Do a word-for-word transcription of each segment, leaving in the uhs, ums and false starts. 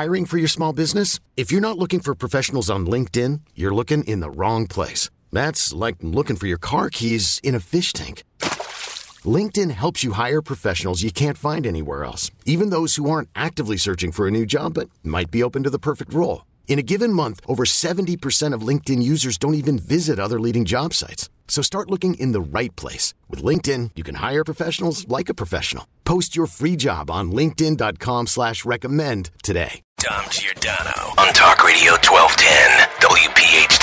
Hiring for your small business? If you're not looking for professionals on LinkedIn, you're looking in the wrong place. That's like looking for your car keys in a fish tank. LinkedIn helps you hire professionals you can't find anywhere else, even those who aren't actively searching for a new job but might be open to the perfect role. In a given month, over seventy percent of LinkedIn users don't even visit other leading job sites. So start looking in the right place. With LinkedIn, you can hire professionals like a professional. Post your free job on linkedin.com slash recommend today. Dom Giordano on Talk Radio twelve ten W P H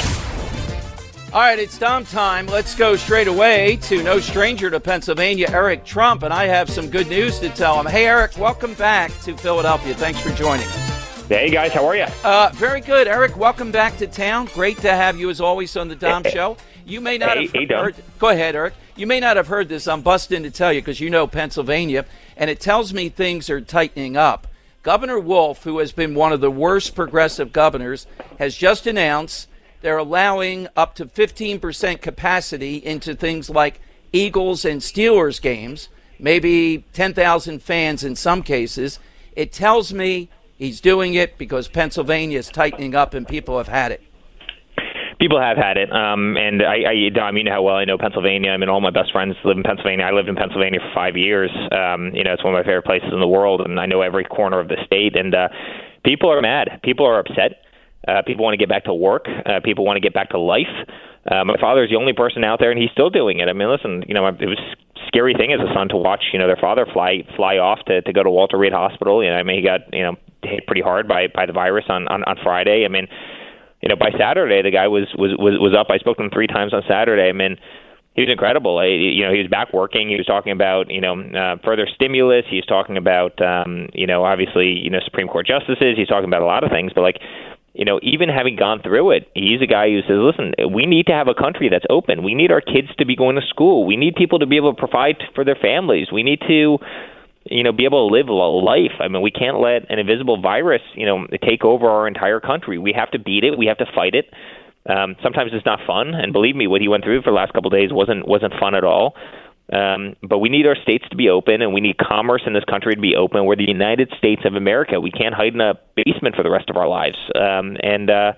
T. All right, it's Dom time. Let's go straight away to no stranger to Pennsylvania, Eric Trump, and I have some good news to tell him. Hey, Eric, welcome back to Philadelphia. Thanks for joining us. Hey, guys, how are you? Uh, very good. Eric, welcome back to town. Great to have you, as always, on the Dom hey, Show. You may not hey, have hey, heard. Dom. Go ahead, Eric. You may not have heard this. I'm busting to tell you because you know Pennsylvania, and it tells me things are tightening up. Governor Wolf, who has been one of the worst progressive governors, has just announced they're allowing up to fifteen percent capacity into things like Eagles and Steelers games, maybe ten thousand fans in some cases. It tells me he's doing it because Pennsylvania is tightening up and people have had it. People have had it, um, and I, I, Dom, you know how well I know Pennsylvania. I mean, all my best friends live in Pennsylvania. I lived in Pennsylvania for five years. Um, you know, it's one of my favorite places in the world, and I know every corner of the state. And uh, people are mad. People are upset. Uh, people want to get back to work. Uh, people want to get back to life. Uh, my father is the only person out there, and he's still doing it. I mean, listen, you know, it was a scary thing as a son to watch, you know, their father fly fly off to, to go to Walter Reed Hospital. You know, I mean, he got, you know, hit pretty hard by, by the virus on, on, on Friday. I mean, you know, by Saturday, the guy was, was, was, was up. I spoke to him three times on Saturday. I mean, he was incredible. I, you know, he was back working. He was talking about, you know, uh, further stimulus. He's talking about, um, you know, obviously, you know, Supreme Court justices. He's talking about a lot of things. But, like, you know, even having gone through it, he's a guy who says, listen, we need to have a country that's open. We need our kids to be going to school. We need people to be able to provide for their families. We need to, you know, be able to live a life. I mean, we can't let an invisible virus, you know, take over our entire country. We have to beat it. We have to fight it. Um, sometimes it's not fun, and believe me, what he went through for the last couple of days wasn't wasn't fun at all. Um, but we need our states to be open, and we need commerce in this country to be open. We're the United States of America. We can't hide in a basement for the rest of our lives. Um, and uh,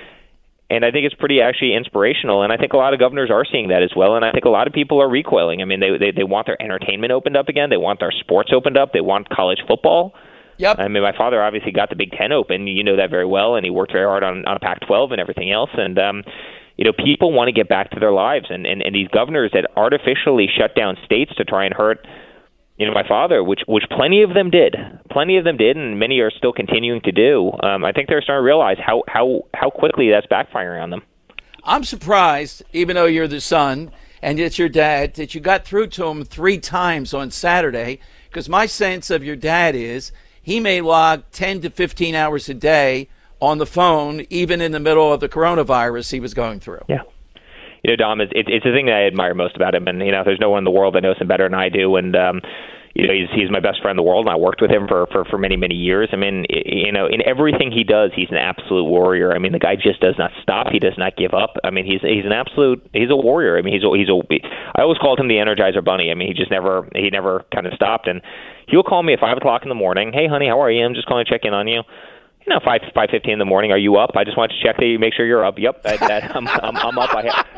and I think it's pretty actually inspirational, and I think a lot of governors are seeing that as well, and I think a lot of people are recoiling. I mean, they they, they want their entertainment opened up again. They want their sports opened up. They want college football. Yep. I mean, my father obviously got the Big Ten open. You know that very well, and he worked very hard on, on Pac twelve and everything else. And, um, you know, people want to get back to their lives. And, and, and these governors that artificially shut down states to try and hurt, you know, my father, which which plenty of them did. Plenty of them did, and many are still continuing to do. Um, I think they're starting to realize how, how, how quickly that's backfiring on them. I'm surprised, even though you're the son and it's your dad, that you got through to him three times on Saturday, because my sense of your dad is he may log ten to fifteen hours a day on the phone, even in the middle of the coronavirus he was going through. Yeah. You know, Dom, it's, it's the thing that I admire most about him. And, you know, there's no one in the world that knows him better than I do. And, um, you know, he's he's my best friend in the world, and I worked with him for, for, for many, many years. I mean, you know, in everything he does, he's an absolute warrior. I mean, the guy just does not stop. He does not give up. I mean, he's he's an absolute, he's a warrior. I mean, he's a, he's a, I always called him the Energizer Bunny. I mean, he just never, he never kind of stopped. And he'll call me at five o'clock in the morning. Hey, honey, how are you? I'm just calling to check in on you. You know, five five fifteen in the morning. Are you up? I just want to check that you make sure you're up. Yep, that, that, I'm, I'm I'm up. I have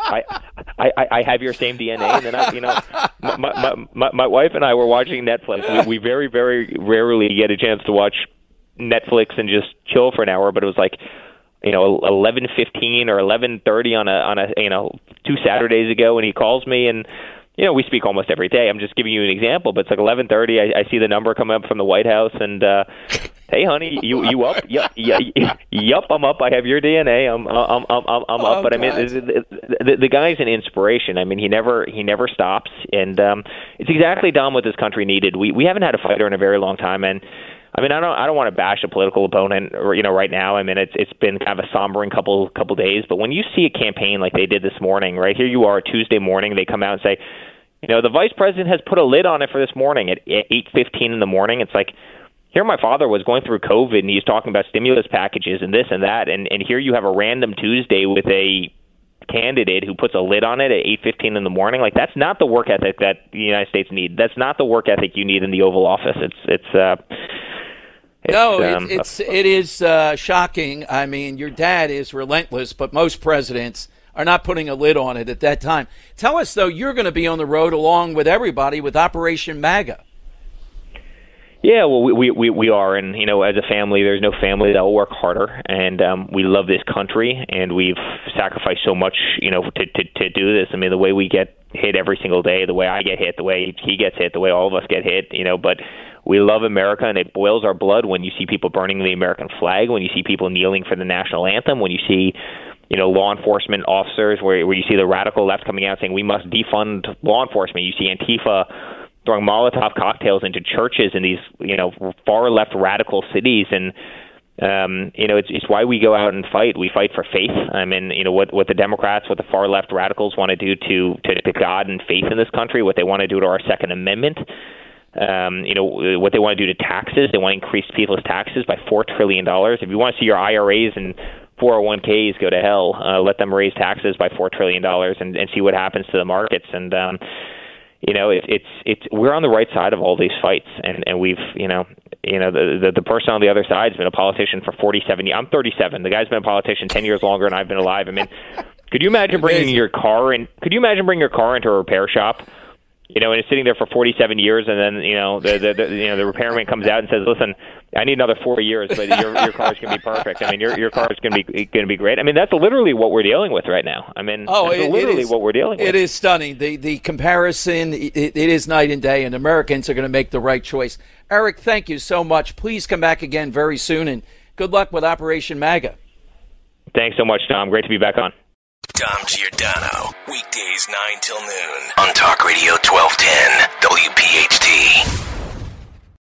I, I I have your same D N A. And then I, you know, my my my, my wife and I were watching Netflix. We, we very very rarely get a chance to watch Netflix and just chill for an hour. But it was like, you know, eleven fifteen or eleven thirty on a on a you know two Saturdays ago, and he calls me and. You know, we speak almost every day. I'm just giving you an example, but it's like eleven thirty. I, I see the number come up from the White House, and uh, hey, honey, you you up? Yep, yeah, yup, I'm up. I have your D N A. I'm I'm I'm I'm, I'm up. Oh, but I mean, the, the, the guy's an inspiration. I mean, he never he never stops, and um, it's exactly, Dom, what this country needed. We we haven't had a fighter in a very long time, and I mean, I don't I don't want to bash a political opponent, you know, right now. I mean, it's it's been kind of a sombering couple couple days, but when you see a campaign like they did this morning, right here, you are Tuesday morning, they come out and say, you know, the vice president has put a lid on it for this morning at eight fifteen in the morning. It's like, here my father was going through COVID, and he's talking about stimulus packages and this and that, and and here you have a random Tuesday with a candidate who puts a lid on it at eight fifteen in the morning. Like, that's not the work ethic that the United States need. That's not the work ethic you need in the Oval Office. It's it's uh It's, no, um, it's, it's it is uh, shocking. I mean, your dad is relentless, but most presidents are not putting a lid on it at that time. Tell us, though, you're going to be on the road along with everybody with Operation MAGA. Yeah, well, we, we we are, and you know, as a family, there's no family that will work harder, and um, we love this country, and we've sacrificed so much, you know, to, to to do this. I mean, the way we get hit every single day, the way I get hit, the way he gets hit, the way all of us get hit, you know, but we love America, and it boils our blood when you see people burning the American flag, when you see people kneeling for the national anthem, when you see, you know, law enforcement officers, where where you see the radical left coming out saying we must defund law enforcement. You see Antifa throwing Molotov cocktails into churches in these, you know, far left radical cities, and um, you know, it's it's why we go out and fight. We fight for faith. I mean, you know, what what the Democrats, what the far left radicals want to do to to, to God and faith in this country, what they want to do to our Second Amendment. Um, you know, what they want to do to taxes. They want to increase people's taxes by four trillion dollars. If you want to see your I R As and four oh one k's go to hell, uh, let them raise taxes by four trillion dollars and, and see what happens to the markets. And um, you know, it, it's it's we're on the right side of all these fights, and, and we've you know you know the, the the person on the other side's been a politician for forty-seven years. I'm thirty-seven. The guy's been a politician ten years longer than I've been alive. I mean, could you imagine bringing your car in? Could you imagine bringing your car into a repair shop? You know, and it's sitting there for forty-seven years, and then you know the, the, the you know the repairman comes out and says, "Listen, I need another four years, but your your car's gonna be perfect. I mean, your your car's gonna be gonna be great." I mean, that's literally what we're dealing with right now. I mean, oh, that's it, literally it is, what we're dealing with. It is stunning. The the comparison, it, it is night and day, and Americans are going to make the right choice. Eric, thank you so much. Please come back again very soon, and good luck with Operation MAGA. Thanks so much, Tom. Great to be back on. Dom Giordano, weekdays nine till noon on Talk Radio twelve ten W P H T.